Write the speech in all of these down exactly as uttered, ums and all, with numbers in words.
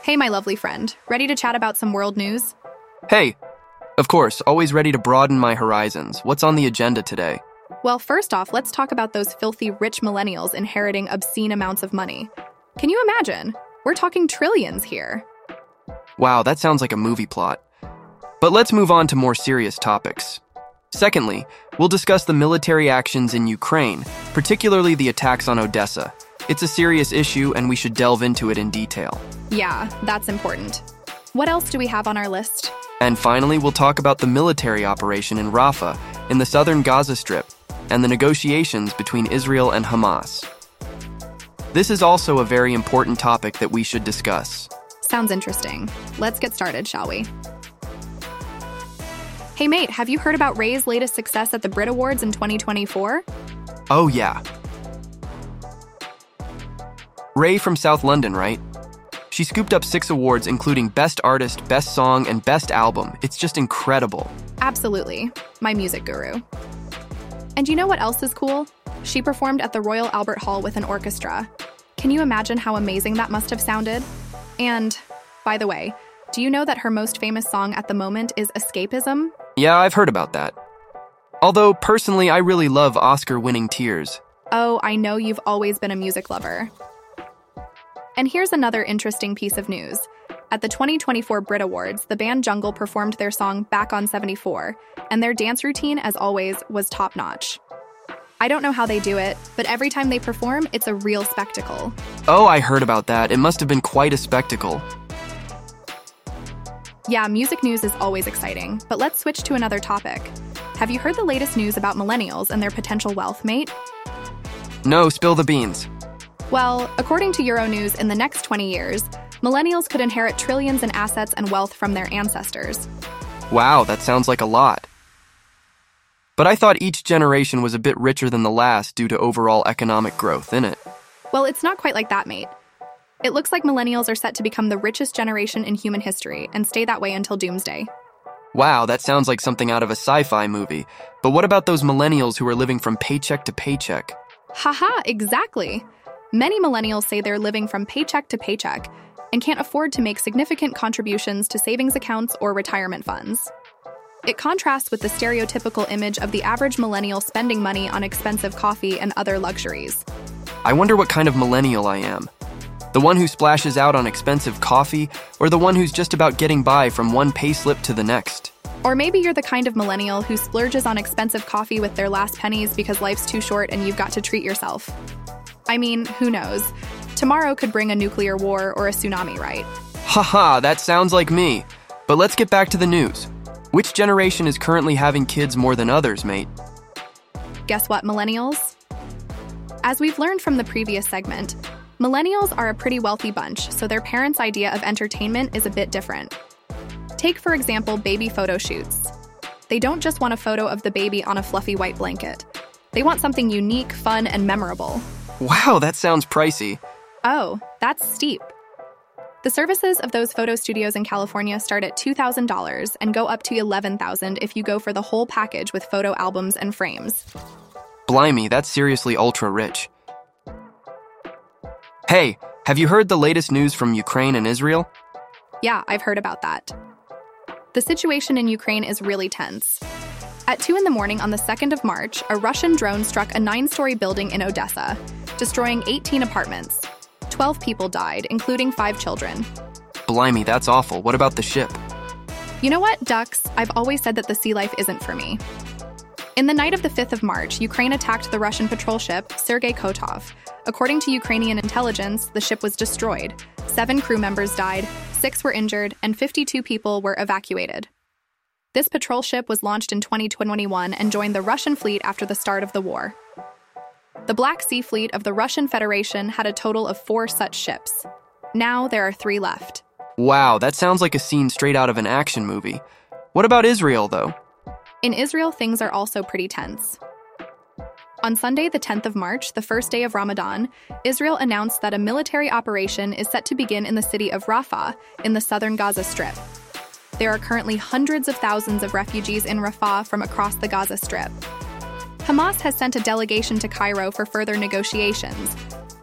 Hey, my lovely friend. Ready to chat about some world news? Hey, of course, always ready to broaden my horizons. What's on the agenda today? Well, first off, let's talk about those filthy rich millennials inheriting obscene amounts of money. Can you imagine? We're talking trillions here. Wow, that sounds like a movie plot. But let's move on to more serious topics. Secondly, we'll discuss the military actions in Ukraine, particularly the attacks on Odessa. It's a serious issue, and we should delve into it in detail. Yeah, that's important. What else do we have on our list? And finally, we'll talk about the military operation in Rafah, in the southern Gaza Strip, and the negotiations between Israel and Hamas. This is also a very important topic that we should discuss. Sounds interesting. Let's get started, shall we? Hey mate, have you heard about Ray's latest success at the Brit Awards in twenty twenty-four? Oh yeah. Ray from South London, right? She scooped up six awards, including Best Artist, Best Song, and Best Album. It's just incredible. Absolutely. My music guru. And you know what else is cool? She performed at the Royal Albert Hall with an orchestra. Can you imagine how amazing that must have sounded? And, by the way, do you know that her most famous song at the moment is Escapism? Yeah, I've heard about that. Although, personally, I really love Oscar-winning Tears. Oh, I know you've always been a music lover. And here's another interesting piece of news. At the twenty twenty-four Brit Awards, the band Jungle performed their song Back on seventy-four, and their dance routine, as always, was top-notch. I don't know how they do it, but every time they perform, it's a real spectacle. Oh, I heard about that. It must have been quite a spectacle. Yeah, music news is always exciting, but let's switch to another topic. Have you heard the latest news about millennials and their potential wealth, mate? No, spill the beans. Well, according to Euronews, in the next twenty years, millennials could inherit trillions in assets and wealth from their ancestors. Wow, that sounds like a lot. But I thought each generation was a bit richer than the last due to overall economic growth, innit? Well, it's not quite like that, mate. It looks like millennials are set to become the richest generation in human history and stay that way until doomsday. Wow, that sounds like something out of a sci-fi movie. But what about those millennials who are living from paycheck to paycheck? Haha, exactly. Many millennials say they're living from paycheck to paycheck and can't afford to make significant contributions to savings accounts or retirement funds. It contrasts with the stereotypical image of the average millennial spending money on expensive coffee and other luxuries. I wonder what kind of millennial I am. The one who splashes out on expensive coffee, or the one who's just about getting by from one payslip to the next? Or maybe you're the kind of millennial who splurges on expensive coffee with their last pennies because life's too short and you've got to treat yourself. I mean, who knows? Tomorrow could bring a nuclear war or a tsunami, right? Haha, that sounds like me. But let's get back to the news. Which generation is currently having kids more than others, mate? Guess what, millennials? As we've learned from the previous segment, millennials are a pretty wealthy bunch, so their parents' idea of entertainment is a bit different. Take, for example, baby photo shoots. They don't just want a photo of the baby on a fluffy white blanket. They want something unique, fun, and memorable. Wow, that sounds pricey. Oh, that's steep. The services of those photo studios in California start at two thousand dollars and go up to eleven thousand dollars if you go for the whole package with photo albums and frames. Blimey, that's seriously ultra-rich. Hey, have you heard the latest news from Ukraine and Israel? Yeah, I've heard about that. The situation in Ukraine is really tense. At two in the morning on the second of March, a Russian drone struck a nine-story building in Odessa, destroying eighteen apartments. twelve people died, including five children. Blimey, that's awful. What about the ship? You know what, ducks? I've always said that the sea life isn't for me. In the night of the fifth of March, Ukraine attacked the Russian patrol ship, Sergei Kotov. According to Ukrainian intelligence, the ship was destroyed. Seven crew members died, six were injured, and fifty-two people were evacuated. This patrol ship was launched in twenty twenty-one and joined the Russian fleet after the start of the war. The Black Sea Fleet of the Russian Federation had a total of four such ships. Now there are three left. Wow, that sounds like a scene straight out of an action movie. What about Israel, though? In Israel, things are also pretty tense. On Sunday, the tenth of March, the first day of Ramadan, Israel announced that a military operation is set to begin in the city of Rafah in the southern Gaza Strip. There are currently hundreds of thousands of refugees in Rafah from across the Gaza Strip. Hamas has sent a delegation to Cairo for further negotiations,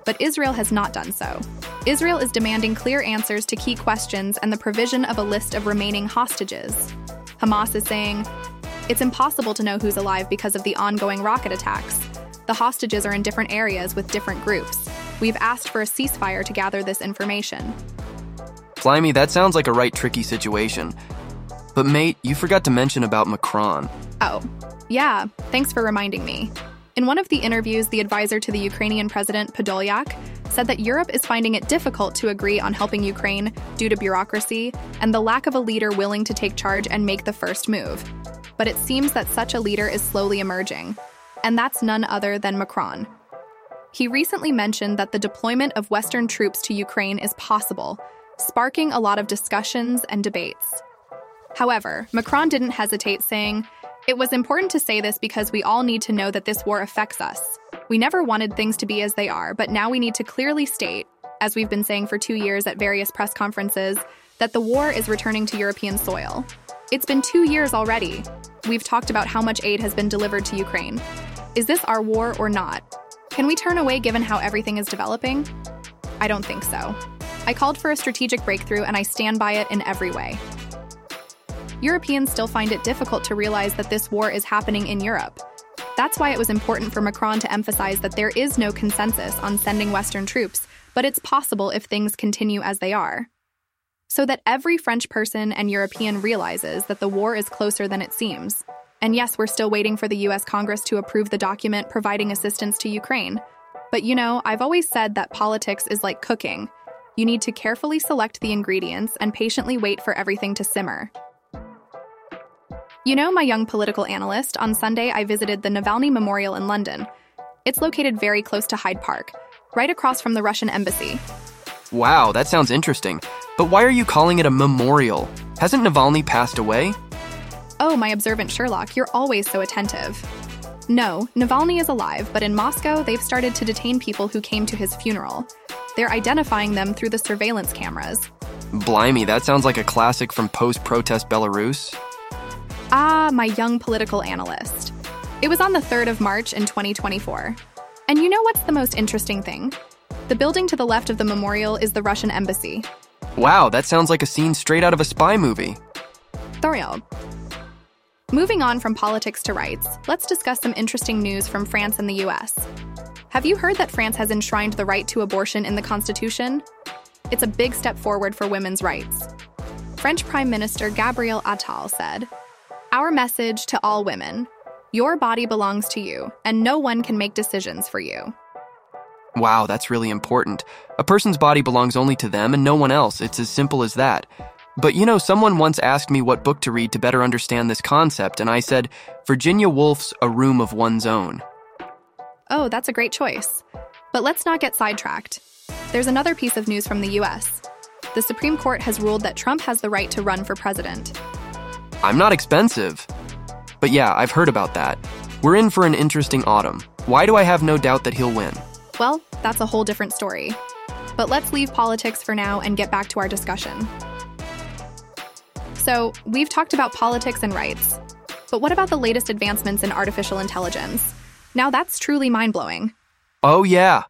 but Israel has not done so. Israel is demanding clear answers to key questions and the provision of a list of remaining hostages. Hamas is saying, "It's impossible to know who's alive because of the ongoing rocket attacks. The hostages are in different areas with different groups. We've asked for a ceasefire to gather this information." Blimey, that sounds like a right tricky situation. But mate, you forgot to mention about Macron. Oh, yeah, thanks for reminding me. In one of the interviews, the advisor to the Ukrainian president, Podolyak, said that Europe is finding it difficult to agree on helping Ukraine due to bureaucracy and the lack of a leader willing to take charge and make the first move. But it seems that such a leader is slowly emerging, and that's none other than Macron. He recently mentioned that the deployment of Western troops to Ukraine is possible, sparking a lot of discussions and debates. However, Macron didn't hesitate, saying, "It was important to say this because we all need to know that this war affects us. We never wanted things to be as they are, but now we need to clearly state, as we've been saying for two years at various press conferences, that the war is returning to European soil. It's been two years already. We've talked about how much aid has been delivered to Ukraine. Is this our war or not? Can we turn away given how everything is developing? I don't think so. I called for a strategic breakthrough and I stand by it in every way." Europeans still find it difficult to realize that this war is happening in Europe. That's why it was important for Macron to emphasize that there is no consensus on sending Western troops, but it's possible if things continue as they are. So that every French person and European realizes that the war is closer than it seems. And yes, we're still waiting for the U S Congress to approve the document providing assistance to Ukraine. But you know, I've always said that politics is like cooking. You need to carefully select the ingredients and patiently wait for everything to simmer. You know, my young political analyst, on Sunday I visited the Navalny Memorial in London. It's located very close to Hyde Park, right across from the Russian embassy. Wow, that sounds interesting. But why are you calling it a memorial? Hasn't Navalny passed away? Oh, my observant Sherlock, you're always so attentive. No, Navalny is alive, but in Moscow they've started to detain people who came to his funeral. They're identifying them through the surveillance cameras. Blimey, that sounds like a classic from post-protest Belarus. Ah, my young political analyst. It was on the third of March in twenty twenty-four. And you know what's the most interesting thing? The building to the left of the memorial is the Russian embassy. Wow, that sounds like a scene straight out of a spy movie. Thoriel. Moving on from politics to rights, let's discuss some interesting news from France and the U S. Have you heard that France has enshrined the right to abortion in the Constitution? It's a big step forward for women's rights. French Prime Minister Gabriel Attal said, "Our message to all women, your body belongs to you, and no one can make decisions for you." Wow, that's really important. A person's body belongs only to them and no one else. It's as simple as that. But you know, someone once asked me what book to read to better understand this concept, and I said, Virginia Woolf's A Room of One's Own. Oh, that's a great choice. But let's not get sidetracked. There's another piece of news from the U S. The Supreme Court has ruled that Trump has the right to run for president. I'm not expensive. But yeah, I've heard about that. We're in for an interesting autumn. Why do I have no doubt that he'll win? Well, that's a whole different story. But let's leave politics for now and get back to our discussion. So, we've talked about politics and rights. But what about the latest advancements in artificial intelligence? Now that's truly mind-blowing. Oh yeah.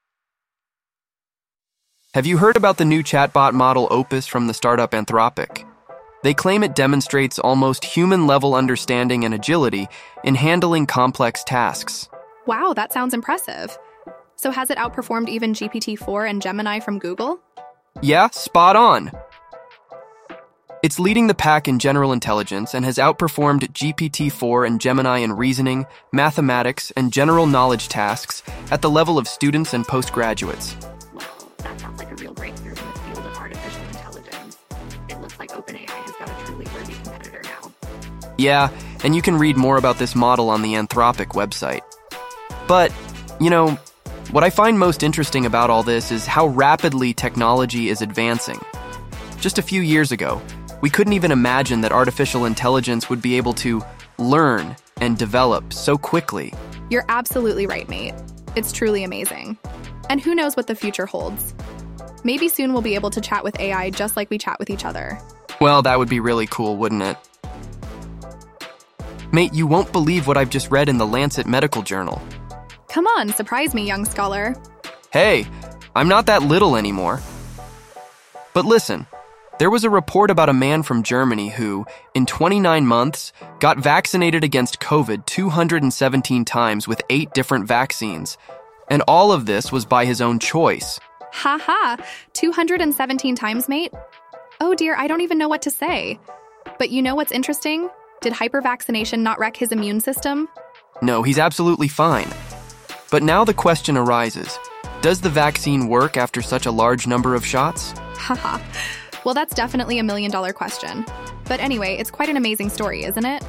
Have you heard about the new chatbot model Opus from the startup Anthropic? They claim it demonstrates almost human-level understanding and agility in handling complex tasks. Wow, that sounds impressive. So has it outperformed even G P T four and Gemini from Google? Yeah, spot on. It's leading the pack in general intelligence and has outperformed G P T four and Gemini in reasoning, mathematics, and general knowledge tasks at the level of students and postgraduates. Well, that sounds like a real breakthrough in the field of artificial intelligence. It looks like OpenAI has got a truly worthy competitor now. Yeah, and you can read more about this model on the Anthropic website. But, you know, what I find most interesting about all this is how rapidly technology is advancing. Just a few years ago, we couldn't even imagine that artificial intelligence would be able to learn and develop so quickly. You're absolutely right, mate. It's truly amazing. And who knows what the future holds? Maybe soon we'll be able to chat with A I just like we chat with each other. Well, that would be really cool, wouldn't it? Mate, you won't believe what I've just read in the Lancet Medical Journal. Come on, surprise me, young scholar. Hey, I'm not that little anymore. But listen, there was a report about a man from Germany who, in twenty-nine months, got vaccinated against COVID two hundred seventeen times with eight different vaccines. And all of this was by his own choice. Ha ha, two hundred seventeen times, mate? Oh dear, I don't even know what to say. But you know what's interesting? Did hypervaccination not wreck his immune system? No, he's absolutely fine. But now the question arises, does the vaccine work after such a large number of shots? Haha. Well, that's definitely a million dollar question. But anyway, it's quite an amazing story, isn't it?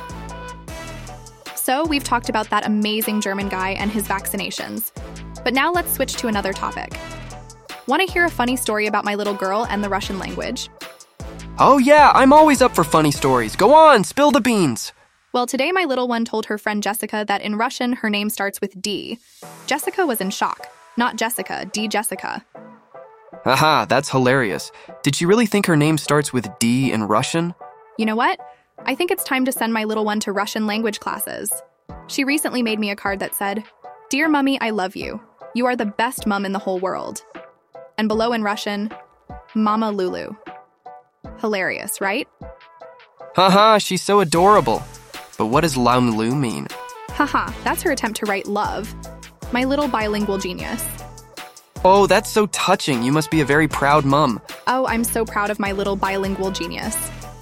So we've talked about that amazing German guy and his vaccinations. But now let's switch to another topic. Want to hear a funny story about my little girl and the Russian language? Oh yeah, I'm always up for funny stories. Go on, spill the beans. Well, today my little one told her friend Jessica that in Russian her name starts with D. Jessica was in shock. Not Jessica, D Jessica. Haha, that's hilarious. Did she really think her name starts with D in Russian? You know what? I think it's time to send my little one to Russian language classes. She recently made me a card that said, "Dear Mummy, I love you. You are the best mum in the whole world." And below in Russian, Mama Lulu. Hilarious, right? Haha, she's so adorable. But what does Laulu mean? Haha, that's her attempt to write love. My little bilingual genius. Oh, that's so touching. You must be a very proud mum. Oh, I'm so proud of my little bilingual genius.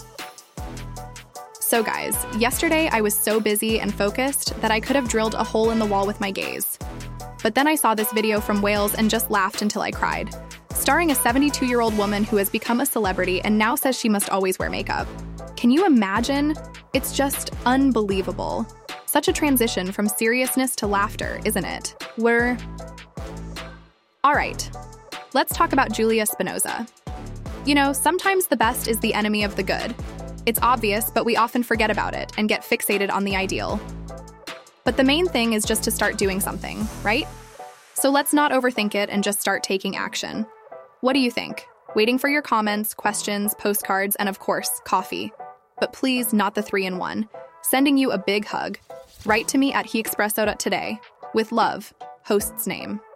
So guys, yesterday I was so busy and focused that I could have drilled a hole in the wall with my gaze. But then I saw this video from Wales and just laughed until I cried. Starring a seventy-two-year-old woman who has become a celebrity and now says she must always wear makeup. Can you imagine? It's just unbelievable. Such a transition from seriousness to laughter, isn't it? We're... All right, let's talk about Julia Spinoza. You know, sometimes the best is the enemy of the good. It's obvious, but we often forget about it and get fixated on the ideal. But the main thing is just to start doing something, right? So let's not overthink it and just start taking action. What do you think? Waiting for your comments, questions, postcards, and of course, coffee. But please, not the three in one. Sending you a big hug. Write to me at he expresso dot today. With love, host's name.